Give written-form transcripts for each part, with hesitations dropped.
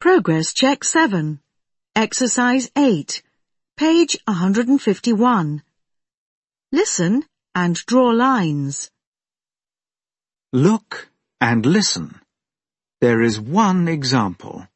Progress Check 7. Exercise 8. Page 151. Listen and draw lines. Look and listen. There is one example.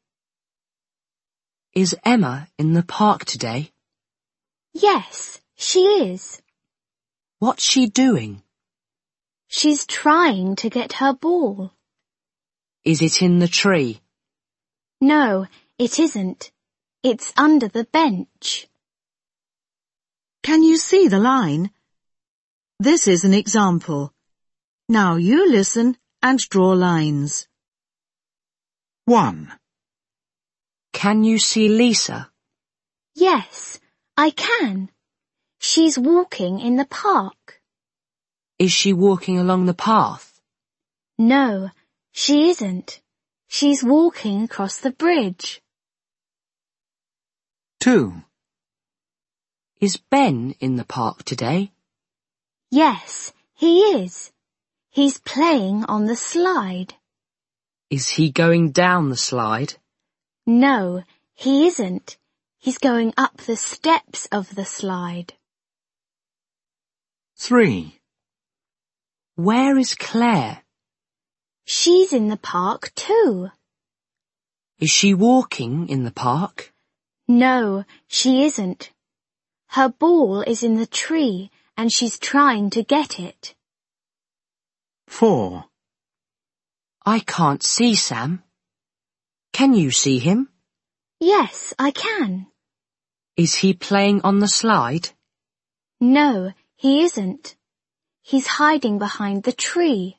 Is Emma in the park today? Yes, she is. What's she doing? She's trying to get her ball. Is it in the tree? No, it isn't. It's under the bench. Can you see the line? This is an example. Now you listen and draw lines. 1. Can you see Lisa? Yes, I can. She's walking in the park. Is she walking along the path? No, she isn't. She's walking across the bridge. 2. Is Ben in the park today? Yes, he is. He's playing on the slide. Is he going down the slide? No, he isn't. He's going up the steps of the slide. 3. Where is Claire? She's in the park too. Is she walking in the park? No, she isn't. Her ball is in the tree and she's trying to get it. 4. I can't see Sam. Can you see him? Yes, I can. Is he playing on the slide? No, he isn't. He's hiding behind the tree.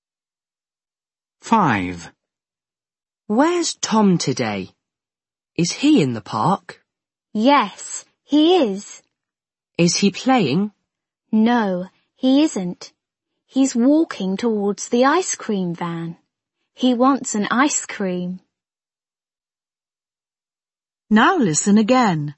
5. Where's Tom today? Is he in the park? Yes, he is. Is he playing? No, he isn't. He's walking towards the ice cream van. He wants an ice cream. Now listen again.